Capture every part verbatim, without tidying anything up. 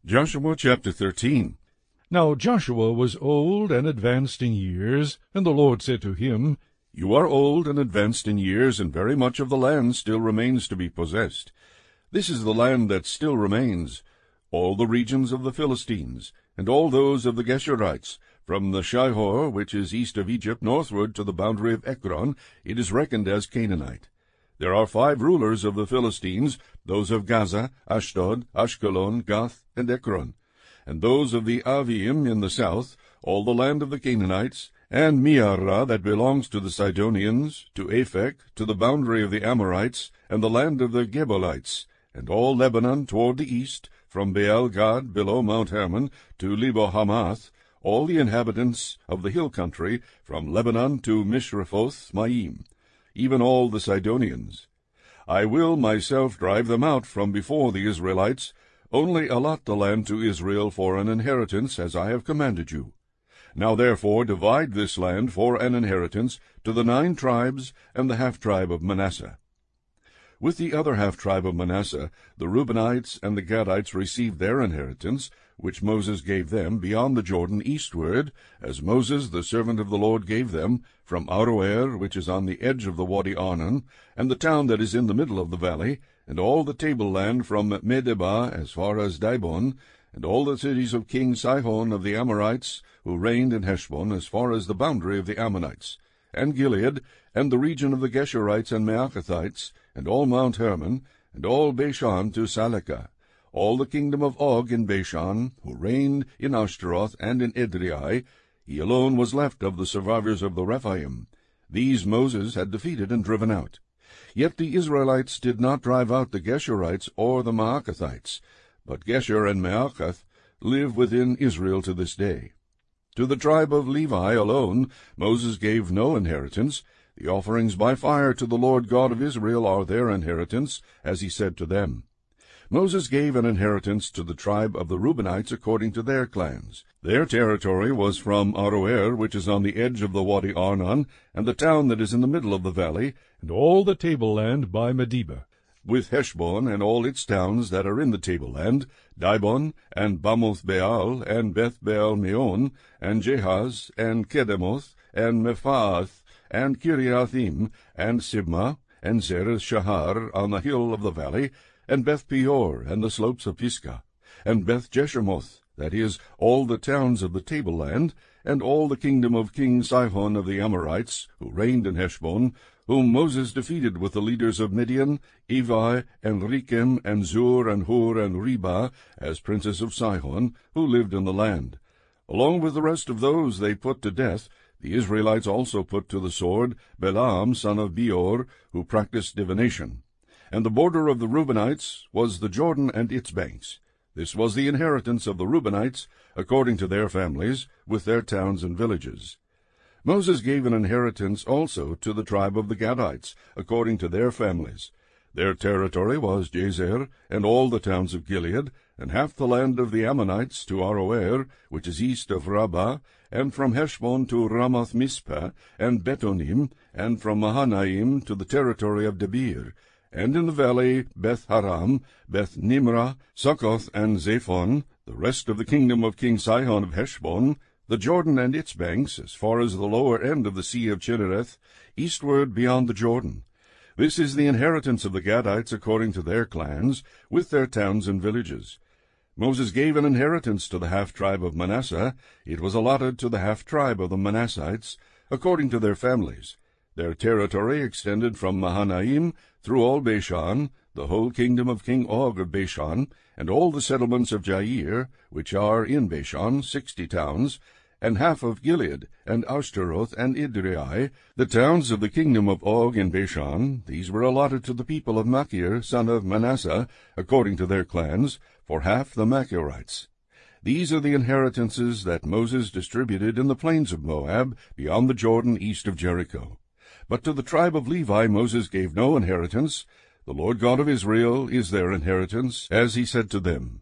Joshua chapter thirteen. Now Joshua was old and advanced in years, and the Lord said to him, You are old and advanced in years, and very much of the land still remains to be possessed. This is the land that still remains, all the regions of the Philistines, and all those of the Geshurites, from the Shihor, which is east of Egypt, northward to the boundary of Ekron, it is reckoned as Canaanite. There are five rulers of the Philistines, those of Gaza, Ashdod, Ashkelon, Gath, and Ekron, and those of the Avim in the south, all the land of the Canaanites, and Mearah that belongs to the Sidonians, to Aphek, to the boundary of the Amorites, and the land of the Gebalites, and all Lebanon toward the east, from Baal-Gad below Mount Hermon to Lebo-Hamath, all the inhabitants of the hill country, from Lebanon to Mishrephoth-Maim, even all the Sidonians. I will myself drive them out from before the Israelites, only allot the land to Israel for an inheritance, as I have commanded you. Now therefore divide this land for an inheritance to the nine tribes and the half-tribe of Manasseh. With the other half-tribe of Manasseh, the Reubenites and the Gadites received their inheritance, which Moses gave them beyond the Jordan eastward, as Moses the servant of the Lord gave them, from Aroer, which is on the edge of the Wadi Arnon, and the town that is in the middle of the valley, and all the table-land from Medeba as far as Dibon, and all the cities of King Sihon of the Amorites, who reigned in Heshbon as far as the boundary of the Ammonites, and Gilead, and the region of the Geshurites and Maacathites, and all Mount Hermon, and all Bashan to Salekah, all the kingdom of Og in Bashan, who reigned in Ashtaroth and in Edrei. He alone was left of the survivors of the Rephaim. These Moses had defeated and driven out. Yet the Israelites did not drive out the Geshurites or the Maacathites, but Gesher and Maacath live within Israel to this day. To the tribe of Levi alone Moses gave no inheritance. The offerings by fire to the Lord God of Israel are their inheritance, as he said to them. Moses gave an inheritance to the tribe of the Reubenites according to their clans. Their territory was from Aroer, which is on the edge of the Wadi Arnon, and the town that is in the middle of the valley, and all the table-land by Medeba, with Heshbon and all its towns that are in the table-land, Dibon, and Bamoth-Baal, and Beth-Baal-Meon, and Jehaz, and Kedemoth, and Mephaath, and Kiriathim, and Sibmah, and Zereth-Shahar on the hill of the valley, and Beth-Peor, and the slopes of Pisgah, and Beth-Jeshemoth, that is, all the towns of the table-land, and all the kingdom of King Sihon of the Amorites, who reigned in Heshbon, whom Moses defeated with the leaders of Midian, Evi, and Rechem, and Zur, and Hur, and Reba, as princes of Sihon, who lived in the land. Along with the rest of those they put to death, the Israelites also put to the sword Balaam son of Beor, who practiced divination. And the border of the Reubenites was the Jordan and its banks. This was the inheritance of the Reubenites, according to their families, with their towns and villages. Moses gave an inheritance also to the tribe of the Gadites, according to their families. Their territory was Jazer, and all the towns of Gilead, and half the land of the Ammonites to Aroer, which is east of Rabbah, and from Heshbon to Ramath-Mizpah, and Betonim, and from Mahanaim to the territory of Debir, and in the valley Beth-Haram, Beth-Nimrah, Succoth, and Zaphon, the rest of the kingdom of King Sihon of Heshbon, the Jordan and its banks, as far as the lower end of the sea of Chinnereth, eastward beyond the Jordan. This is the inheritance of the Gadites according to their clans, with their towns and villages. Moses gave an inheritance to the half-tribe of Manasseh. It was allotted to the half-tribe of the Manassites, according to their families. Their territory extended from Mahanaim through all Bashan, the whole kingdom of King Og of Bashan, and all the settlements of Jair, which are in Bashan, sixty towns, and half of Gilead, and Ashtaroth, and Edrei, the towns of the kingdom of Og in Bashan. These were allotted to the people of Machir, son of Manasseh, according to their clans, for half the Machirites. These are the inheritances that Moses distributed in the plains of Moab, beyond the Jordan, east of Jericho. But to the tribe of Levi Moses gave no inheritance. The Lord God of Israel is their inheritance, as he said to them.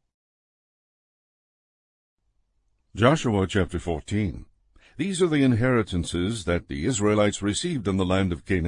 Joshua chapter fourteen. These are the inheritances that the Israelites received in the land of Canaan,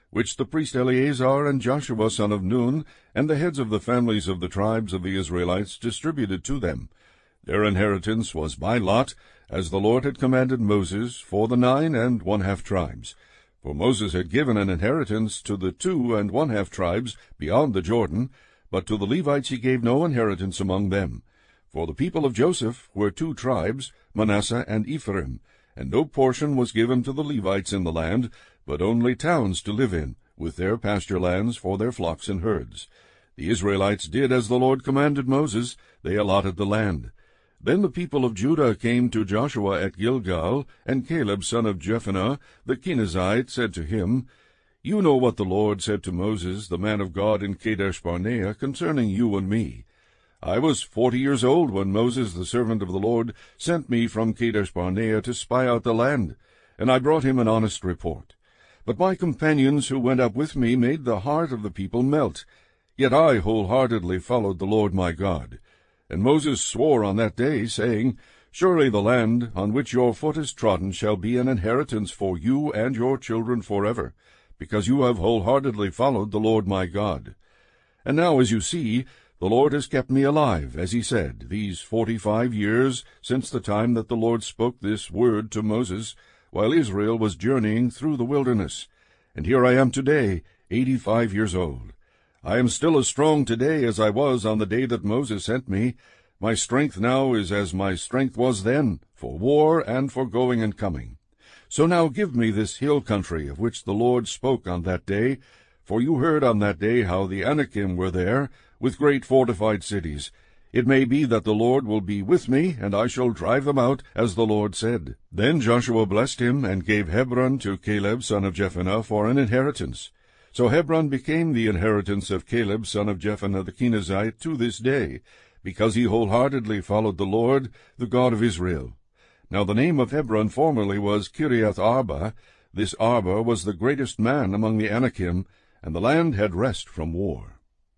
which the priest Eleazar and Joshua son of Nun, and the heads of the families of the tribes of the Israelites, distributed to them. Their inheritance was by lot, as the Lord had commanded Moses, for the nine and one-half tribes. For Moses had given an inheritance to the two and one-half tribes beyond the Jordan, but to the Levites he gave no inheritance among them. For the people of Joseph were two tribes, Manasseh and Ephraim, and no portion was given to the Levites in the land, but only towns to live in, with their pasture lands for their flocks and herds. The Israelites did as the Lord commanded Moses. They allotted the land. Then the people of Judah came to Joshua at Gilgal, and Caleb son of Jephunneh the Kenizzite said to him, You know what the Lord said to Moses, the man of God, in Kadesh-barnea, concerning you and me. I was forty years old when Moses, the servant of the Lord, sent me from Kadesh-barnea to spy out the land, and I brought him an honest report. But my companions who went up with me made the heart of the people melt. Yet I wholeheartedly followed the Lord my God. And Moses swore on that day, saying, Surely the land on which your foot is trodden shall be an inheritance for you and your children forever, because you have wholeheartedly followed the Lord my God. And now, as you see, the Lord has kept me alive, as he said, these forty-five years since the time that the Lord spoke this word to Moses, while Israel was journeying through the wilderness. And here I am today, eighty-five years old. I am still as strong today as I was on the day that Moses sent me. My strength now is as my strength was then, for war and for going and coming. So now give me this hill country of which the Lord spoke on that day, for you heard on that day how the Anakim were there, with great fortified cities. It may be that the Lord will be with me, and I shall drive them out, as the Lord said. Then Joshua blessed him, and gave Hebron to Caleb son of Jephunneh for an inheritance. So Hebron became the inheritance of Caleb son of Jephunneh the Kenizzite to this day, because he wholeheartedly followed the Lord, the God of Israel. Now the name of Hebron formerly was Kiriath Arba. This Arba was the greatest man among the Anakim, and the land had rest from war.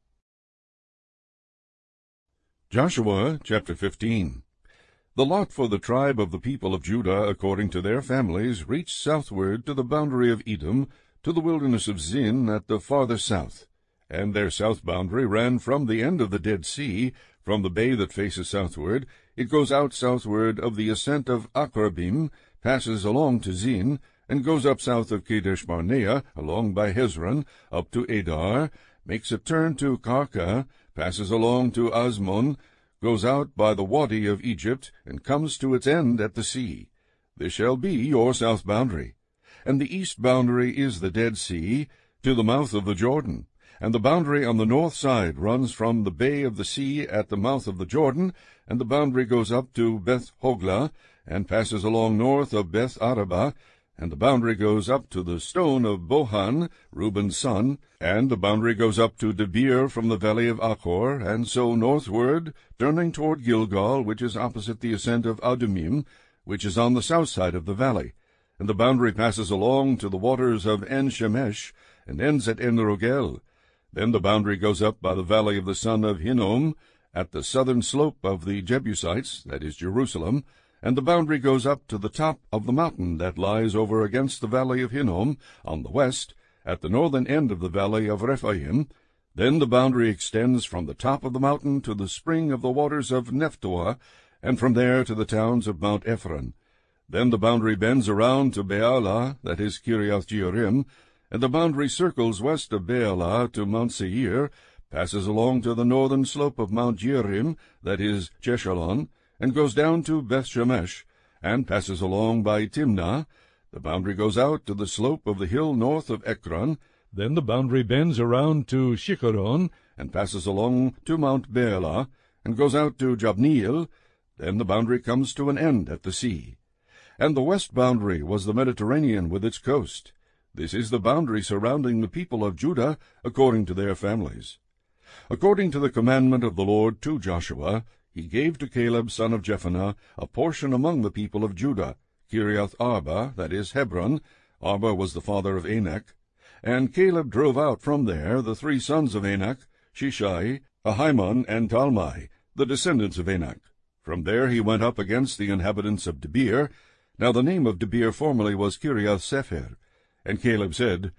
Joshua chapter fifteen. The lot for the tribe of the people of Judah, according to their families, reached southward to the boundary of Edom, to the wilderness of Zin at the farther south. And their south boundary ran from the end of the Dead Sea, from the bay that faces southward. It goes out southward of the ascent of Akrabim, passes along to Zin, and goes up south of Kadesh-barnea, along by Hezron, up to Adar, makes a turn to Karka, passes along to Azmon, goes out by the Wadi of Egypt, and comes to its end at the sea. This shall be your south boundary. And the east boundary is the Dead Sea, to the mouth of the Jordan. And the boundary on the north side runs from the bay of the sea at the mouth of the Jordan, and the boundary goes up to Beth-hoglah, and passes along north of Beth-arabah, and the boundary goes up to the stone of Bohan, Reuben's son, and the boundary goes up to Debir from the valley of Achor, and so northward, turning toward Gilgal, which is opposite the ascent of Adumim, which is on the south side of the valley. And the boundary passes along to the waters of En-shemesh, and ends at En-rogel. Then the boundary goes up by the valley of the son of Hinnom, at the southern slope of the Jebusites, that is Jerusalem, and the boundary goes up to the top of the mountain that lies over against the valley of Hinnom, on the west, at the northern end of the valley of Rephaim. Then the boundary extends from the top of the mountain to the spring of the waters of Nephtoah, and from there to the towns of Mount Ephron. Then the boundary bends around to Baalah, that is Kiriath-jearim, and the boundary circles west of Baalah to Mount Seir, passes along to the northern slope of Mount Jearim, that is Jeshalon, and goes down to Beth-shemesh, and passes along by Timnah. The boundary goes out to the slope of the hill north of Ekron. Then the boundary bends around to Shikharon, and passes along to Mount Baalah, and goes out to Jabneel. Then the boundary comes to an end at the sea. And the west boundary was the Mediterranean with its coast. This is the boundary surrounding the people of Judah, according to their families. According to the commandment of the Lord to Joshua, he gave to Caleb son of Jephunneh a portion among the people of Judah, Kiriath Arba, that is Hebron. Arba was the father of Anak. And Caleb drove out from there the three sons of Anak, Shishai, Ahiman, and Talmai, the descendants of Anak. From there he went up against the inhabitants of Debir. Now the name of Debir formerly was Kiriath-sepher. And Caleb said,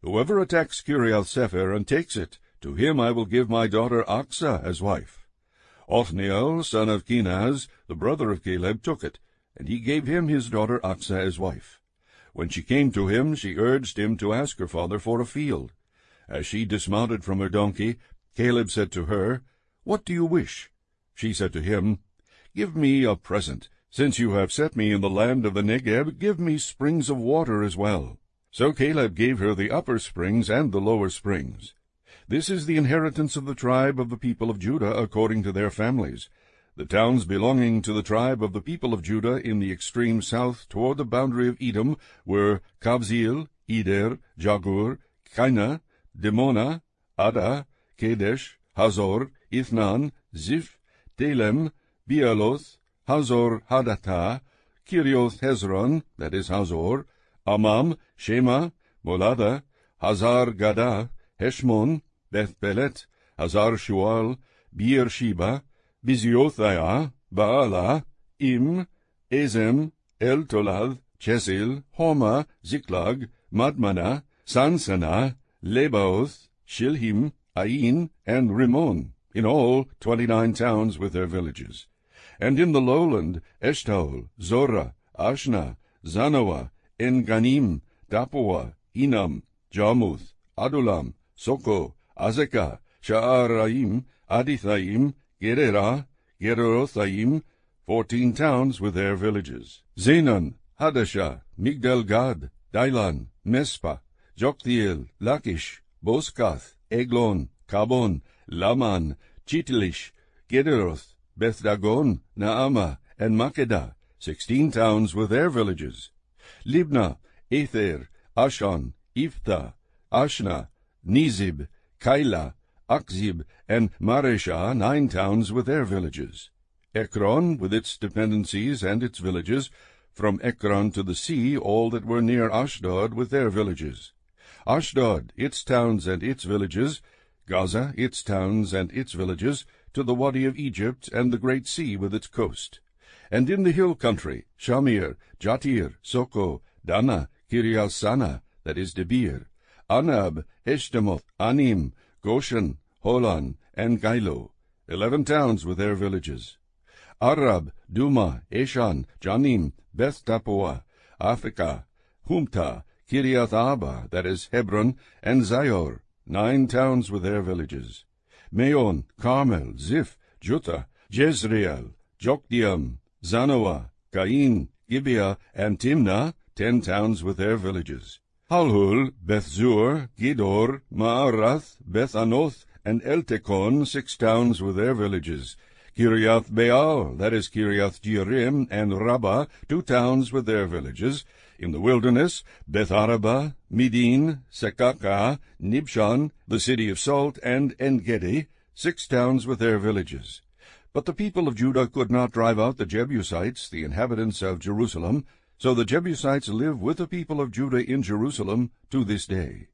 Whoever attacks Kiriath-Sepher and takes it, to him I will give my daughter Achsah as wife. Othniel, son of Kenaz, the brother of Caleb, took it, and he gave him his daughter Achsah as wife. When she came to him, she urged him to ask her father for a field. As she dismounted from her donkey, Caleb said to her, What do you wish? She said to him, Give me a present. Since you have set me in the land of the Negeb, give me springs of water as well. So Caleb gave her the upper springs and the lower springs. This is the inheritance of the tribe of the people of Judah according to their families. The towns belonging to the tribe of the people of Judah in the extreme south toward the boundary of Edom were Kabzeel, Eder, Jagur, Kainah, Dimona, Ada, Kadesh, Hazor, Ithnan, Ziph, Telem, Bealoth, Hazor Hadattah, Kirioth Hezron, that is Hazor, Amam, Shema, Molada, Hazar Gadah, Heshmon, Beth-Pelet, Hazar Shual, Beersheba, Biziothaiah, Baalah, Im, Ezem, El-Tolad, Chesil, Homa, Ziklag, Madmana, Sansana, Lebaoth, Shilhim, Ain, and Rimmon, in all twenty-nine towns with their villages. And in the lowland, Eshtaol, Zorah, Ashna, Zanoah, En-Ganim, Tapua, Inam, Jarmuth, Adulam, Soko, Azekah, Sha'araim, Adithaim, Gererah, Gererothaim, fourteen towns with their villages. Zenon, Hadashah, Migdal-Gad, Dailan, Mespa, Joktheel, Lachish, Boskath, Eglon, Kabon, Laman, Chitlish, Gederoth, Beth-Dagon, Naamah, and Makkedah, sixteen towns with their villages. Libnah, Ether, Ashan, Iphthah, Ashna, Nizib, Keilah, Akzib, and Mareshah, nine towns with their villages. Ekron, with its dependencies and its villages, from Ekron to the sea, all that were near Ashdod with their villages. Ashdod, its towns and its villages, Gaza, its towns and its villages, to the Wadi of Egypt and the great sea with its coast. And in the hill country, Shamir, Jatir, Soko, Dana, Kiriath-Sana, that is Debir, Anab, Eshtemoth, Anim, Goshen, Holan, and Gilo, eleven towns with their villages. Arab, Duma, Eshan, Janim, Beth-Tappuah, Africa, Humta, Kiriath-Arba, that is Hebron, and Zior, nine towns with their villages. Meon, Carmel, Ziph, Juttah, Jezreel, Jokdeam, Zanoah, Cain, Gibeah, and Timnah, ten towns with their villages. Halhul, Beth-zur, Gidor, Maarath, Beth-Anoth, and Eltekon, six towns with their villages. Kiriath-Baal, that is Kiriath-Jearim, and Rabbah, two towns with their villages. In the wilderness, Beth-Arabah, Midin, Sekakah, Nibshan, the city of salt, and En-Gedi, six towns with their villages. But the people of Judah could not drive out the Jebusites, the inhabitants of Jerusalem, so the Jebusites live with the people of Judah in Jerusalem to this day.